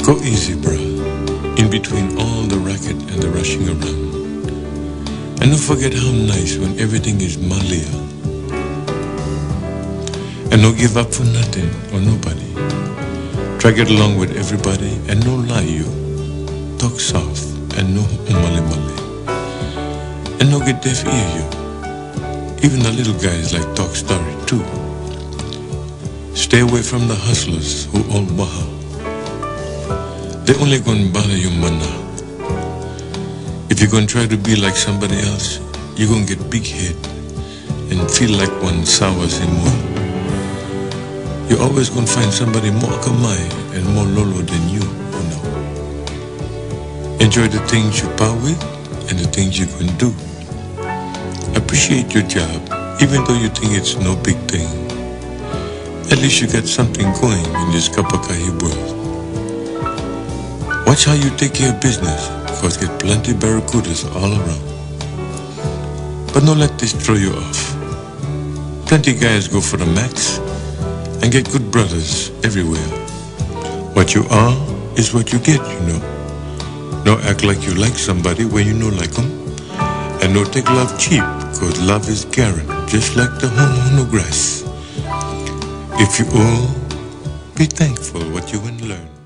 Go easy, bruh, in between all the racket and the rushing around. And don't forget how nice when everything is Malia. And don't give up for nothing or nobody. Try get along with everybody and no lie you. Talk soft and no umale male. And no get deaf ear you. Even the little guys like talk story too. Stay away from the hustlers who all baha. They only gonna bother you mana. If you're gonna try to be like somebody else, you're gonna get big head and feel like one sawa simua. You're always gonna find somebody more kamai and more lolo than you know. Enjoy the things you power with and the things you can do. Appreciate your job, even though you think it's no big thing. At least you got something going in this kapakahi world. Watch how you take care of business, cause get plenty barracudas all around. But don't let this throw you off. Plenty guys go for the max and get good brothers everywhere. What you are is what you get, you know. Don't act like you like somebody when you know like them. And don't take love cheap, cause love is Karen, just like the hono grass. If you all, be thankful what you will learn.